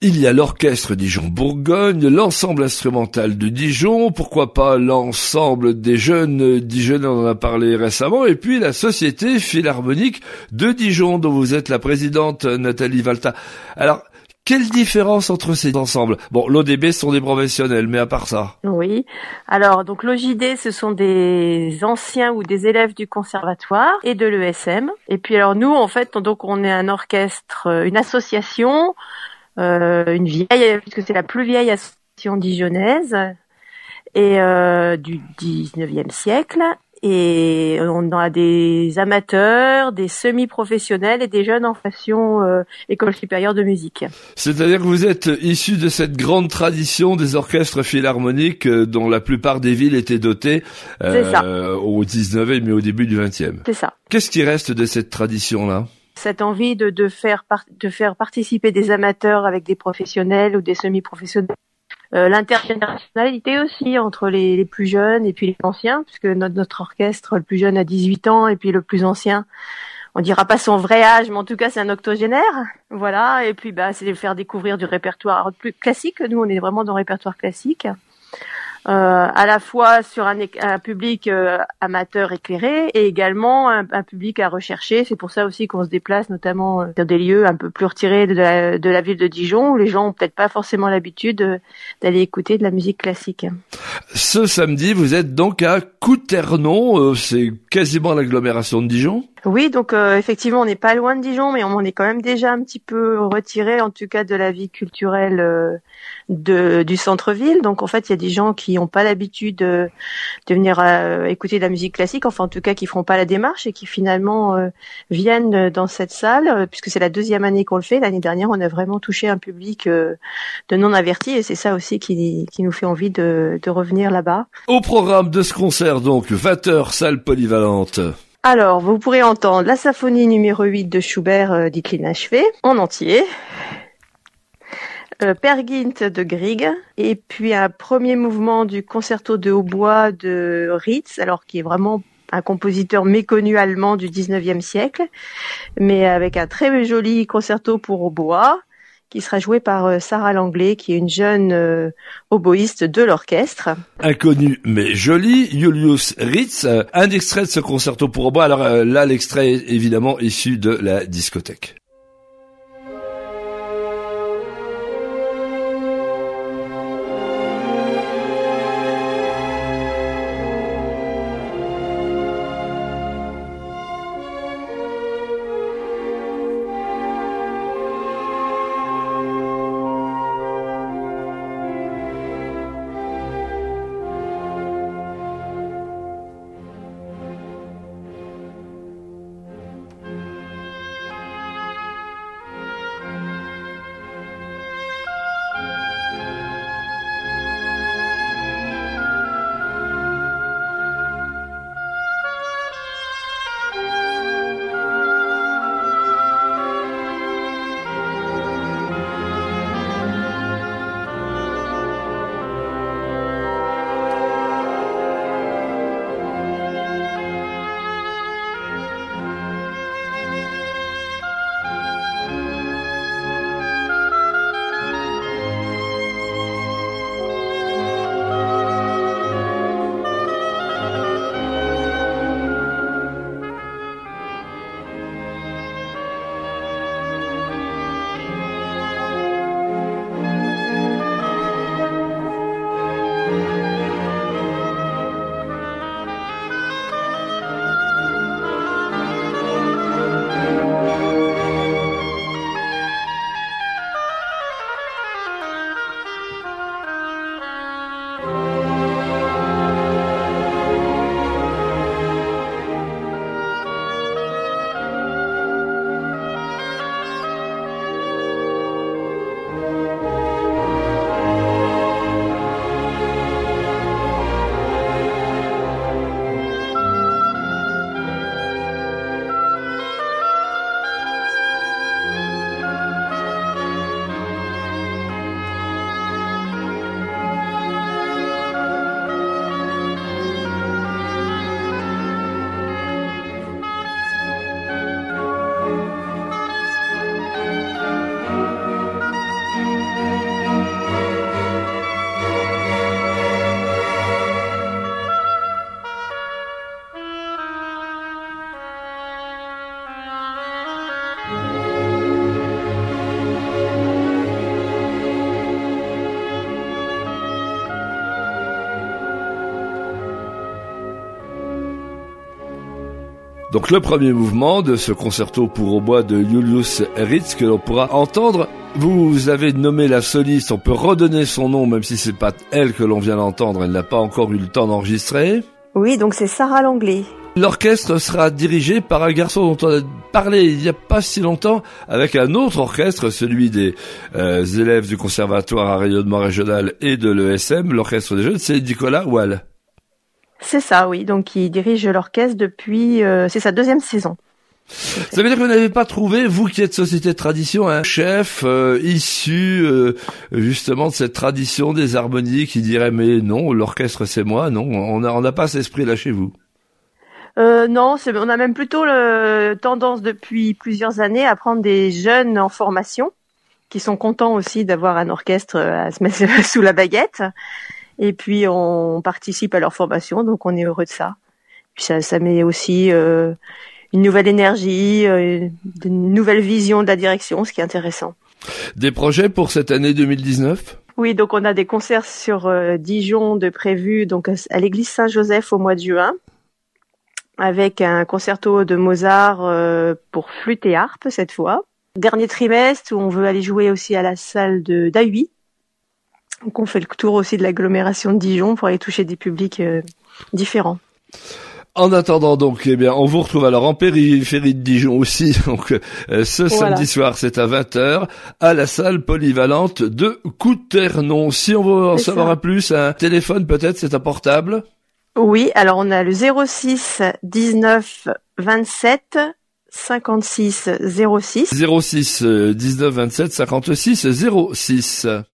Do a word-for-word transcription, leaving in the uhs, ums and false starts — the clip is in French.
Il y a l'orchestre Dijon-Bourgogne, l'ensemble instrumental de Dijon, pourquoi pas l'ensemble des jeunes Dijonnais, on en a parlé récemment, et puis la Société Philharmonique de Dijon, dont vous êtes la présidente, Nathalie Valta. Alors, quelle différence entre ces ensembles? Bon, l'O D B sont des professionnels, mais à part ça. Oui. Alors, donc l'O J D, ce sont des anciens ou des élèves du conservatoire et de l'E S M. Et puis alors nous, en fait, donc on est un orchestre, une association, euh, une vieille, puisque c'est la plus vieille association dijonnaise et euh, du dix-neuvième siècle. Et on a des amateurs, des semi-professionnels et des jeunes en formation euh, école supérieure de musique. C'est-à-dire que vous êtes issu de cette grande tradition des orchestres philharmoniques euh, dont la plupart des villes étaient dotées euh, au dix-neuvième et au début du vingtième. C'est ça. Qu'est-ce qui reste de cette tradition-là? Cette envie de, de, faire par, de faire participer des amateurs avec des professionnels ou des semi-professionnels. Euh, l'intergénérationnalité aussi entre les, les plus jeunes et puis les anciens, puisque notre, notre orchestre, le plus jeune a dix-huit ans et puis le plus ancien, on dira pas son vrai âge, mais en tout cas c'est un octogénaire, voilà. Et puis bah c'est de faire découvrir du répertoire plus classique. Nous on est vraiment dans le répertoire classique. Euh, à la fois sur un, un public euh, amateur éclairé et également un, un public à rechercher. C'est pour ça aussi qu'on se déplace notamment euh, dans des lieux un peu plus retirés de la, de la ville de Dijon où les gens ont peut-être pas forcément l'habitude euh, d'aller écouter de la musique classique. Ce samedi, vous êtes donc à Couternon, euh, c'est quasiment l'agglomération de Dijon. Oui, donc euh, effectivement, on n'est pas loin de Dijon, mais on est quand même déjà un petit peu retiré, en tout cas de la vie culturelle euh, de, du centre-ville. Donc en fait, il y a des gens qui n'ont pas l'habitude de, de venir euh, écouter de la musique classique, enfin en tout cas qui feront pas la démarche et qui finalement euh, viennent dans cette salle, euh, puisque c'est la deuxième année qu'on le fait. L'année dernière, on a vraiment touché un public euh, de non-avertis et c'est ça aussi qui, qui nous fait envie de, de revenir là-bas. Au programme de ce concert, donc, vingt heures, salle polyvalente. Alors, vous pourrez entendre la symphonie numéro huit de Schubert, euh, dite l'inachevée, en entier, euh, Peer Gynt de Grieg, et puis un premier mouvement du concerto de hautbois de Ritz, alors qui est vraiment un compositeur méconnu allemand du dix-neuvième siècle, mais avec un très joli concerto pour hautbois, qui sera joué par Sarah Langlais, qui est une jeune euh, oboïste de l'orchestre. Inconnu mais joli, Julius Ritz, un extrait de ce concerto pour hautbois. Alors euh, là, l'extrait est évidemment issu de la discothèque. Donc le premier mouvement de ce concerto pour hautbois de Julius Erritz que l'on pourra entendre. Vous avez nommé la soliste, on peut redonner son nom même si c'est pas elle que l'on vient d'entendre, elle n'a pas encore eu le temps d'enregistrer. Oui, donc c'est Sarah Langlais. L'orchestre sera dirigé par un garçon dont on a parlé il n'y a pas si longtemps avec un autre orchestre, celui des euh, élèves du conservatoire à rayonnement régional et de l'E S M, l'orchestre des jeunes, c'est Nicolas Wall. C'est ça, oui. Donc il dirige l'orchestre depuis, euh, c'est sa deuxième saison. Ça veut dire que vous n'avez pas trouvé, vous qui êtes Société de Tradition, un chef euh, issu euh, justement de cette tradition des harmonies qui dirait mais non, l'orchestre c'est moi, non, on n'a on a pas cet esprit-là chez vous. Euh, non, c'est, on a même plutôt le, tendance depuis plusieurs années à prendre des jeunes en formation qui sont contents aussi d'avoir un orchestre à se mettre sous la baguette. Et puis on participe à leur formation, donc on est heureux de ça. Puis ça, ça met aussi euh, une nouvelle énergie, euh, une nouvelle vision de la direction, ce qui est intéressant. Des projets pour cette année deux mille dix-neuf ? Oui, donc on a des concerts sur euh, Dijon de prévus donc à l'église Saint-Joseph au mois de juin, avec un concerto de Mozart euh, pour flûte et harpe cette fois. Dernier trimestre où on veut aller jouer aussi à la salle de d'A U I. Donc on fait le tour aussi de l'agglomération de Dijon pour aller toucher des publics euh, différents. En attendant donc, eh bien, on vous retrouve alors en périphérie de Dijon aussi. Donc, euh, ce voilà. Samedi soir, c'est à vingt heures à la salle polyvalente de Couternon. Si on veut en c'est savoir ça. un plus, un téléphone peut-être, c'est un portable. Oui, alors on a le zéro six dix-neuf vingt-sept cinquante-six zéro six. zéro six dix-neuf vingt-sept cinquante-six zéro six.